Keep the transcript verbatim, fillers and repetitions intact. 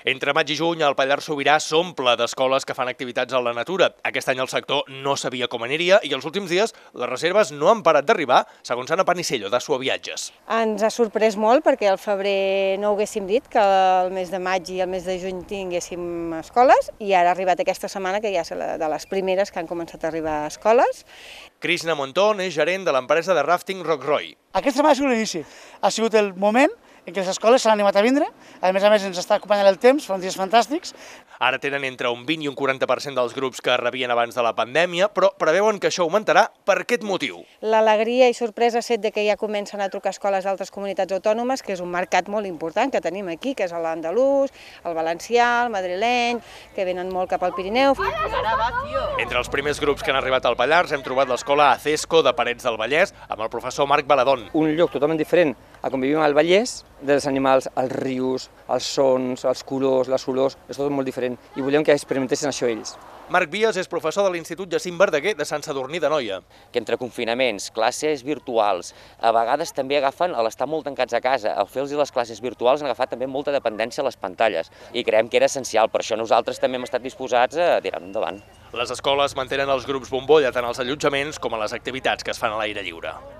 Entre maig i juny, el Pallars Sobirà s'omple d'escoles que fan activitats a la natura. Aquest any el sector no sabia com aniria i els últims dies les reserves no han parat d'arribar, segons Anna Panisello, de Suaviatges. Ens ha sorprès molt perquè al febrer no ho haguéssim dit, que el mes de maig i el mes de juny tinguéssim escoles, i ara ha arribat aquesta setmana que ja és de les primeres que han començat a arribar a escoles. Krishna Monton és gerent de l'empresa de rafting Rockroy. Aquesta setmana ha sigut l'inici, ha sigut el moment en què les escoles s'han animat a vindre, a més a més ens està acompanyant el temps, fa uns dies fantàstics. Ara tenen entre un vint i un quaranta per cent dels grups que rebien abans de la pandèmia, però preveuen que això augmentarà per aquest motiu. L'alegria i sorpresa set de que ja comencen a trucar escoles d'altres comunitats autònomes, que és un mercat molt important que tenim aquí, que és l'andalús, el valencià, el madrileny, que venen molt cap al Pirineu. Entre els primers grups que han arribat al Pallars hem trobat l'escola Acesco de Parets del Vallès amb el professor Marc Baladón. Un lloc totalment diferent a com vivim al Vallès, dels animals, els rius, els sons, els colors, les olors, és tot molt diferent i volíem que experimentessin això ells. Marc Vies és professor de l'Institut Jacint Verdaguer de Sant Sadurní d'Anoia. Que entre confinaments, classes virtuals, a vegades també agafen, a l'estar molt tancats a casa, al fer-los les classes virtuals han agafat també molta dependència a les pantalles i creiem que era essencial, per això nosaltres també hem estat disposats a tirar endavant. Les escoles mantenen els grups bombolla tant als allotjaments com a les activitats que es fan a l'aire lliure.